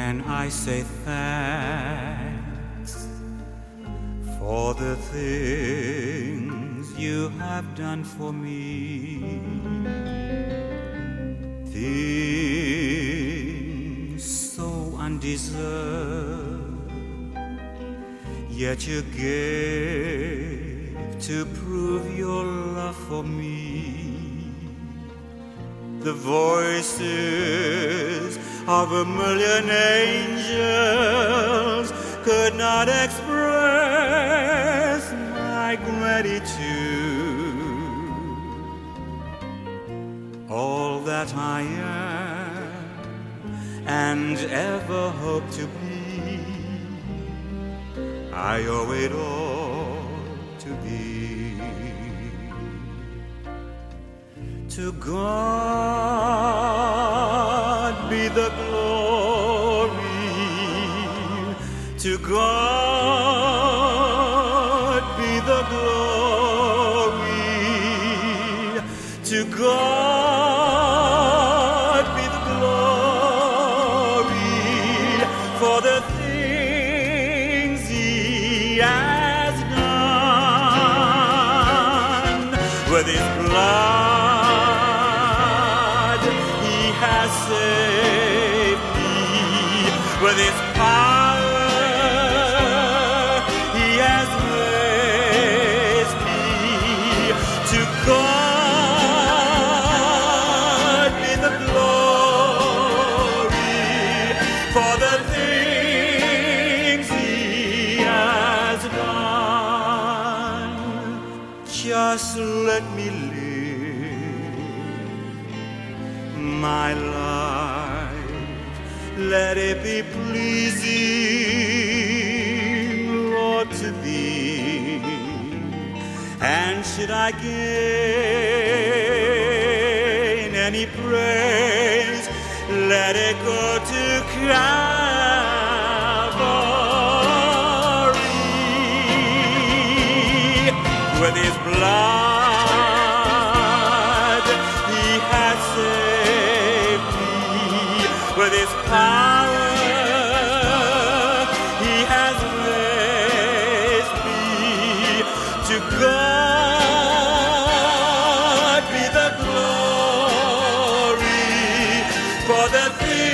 can I say thanks for the things you have done for me? Things so undeserved, yet you gave to prove your love for me. The voices of a million angels could not express my gratitude. All that I am and ever hope to be, I owe it all to thee. To God be the glory, to God be the glory, to God be the glory for the things He has done. With His blood has saved me, with His power He has raised me. To God be the glory for the things He has done. Just let me live my life, let it be pleasing, Lord, to Thee. And should I gain any praise, let it go to Calvary. With His blood He has saved me, with His power He has raised me. To God be the glory for the things